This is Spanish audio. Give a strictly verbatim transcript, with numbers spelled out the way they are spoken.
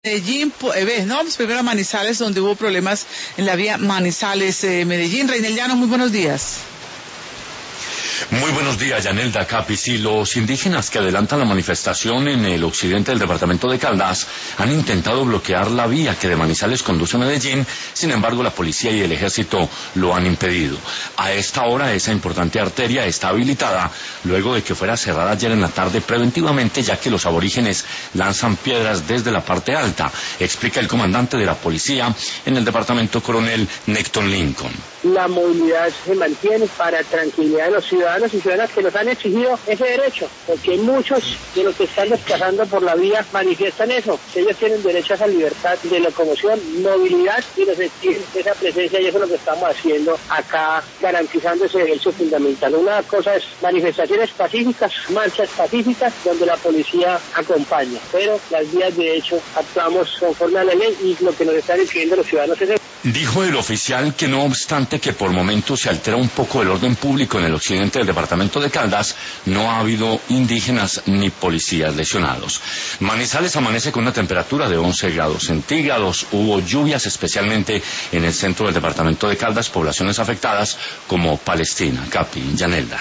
Medellín, eh, ves, ¿no? Pues primero a Manizales, donde hubo problemas en la vía Manizales-Medellín. Eh, Reinel Llanos, muy buenos días. Muy buenos días, Yanelda Capis. Y los indígenas que adelantan la manifestación en el occidente del departamento de Caldas han intentado bloquear la vía que de Manizales conduce a Medellín. Sin embargo, la policía y el ejército lo han impedido. A esta hora, esa importante arteria está habilitada luego de que fuera cerrada ayer en la tarde preventivamente, ya que los aborígenes lanzan piedras desde la parte alta, explica el comandante de la policía en el departamento, coronel Necton Lincoln. La movilidad se mantiene para tranquilidad de los ciudadanos y ciudadanas que nos han exigido ese derecho, porque muchos de los que están desplazando por la vía manifiestan eso, que ellos tienen derecho a esa libertad de locomoción, movilidad, y nos exigen esa presencia, y eso es lo que estamos haciendo acá, garantizando ese derecho fundamental. Una cosa es manifestaciones pacíficas, marchas pacíficas, donde la policía acompaña, pero las vías de hecho actuamos conforme a la ley, y lo que nos están exigiendo los ciudadanos es eso. Dijo el oficial que no obstante que por momentos se altera un poco el orden público en el occidente del departamento de Caldas, no ha habido indígenas ni policías lesionados. Manizales amanece con una temperatura de once grados centígrados. Hubo lluvias especialmente en el centro del departamento de Caldas, poblaciones afectadas como Palestina, Capi, Yanelda.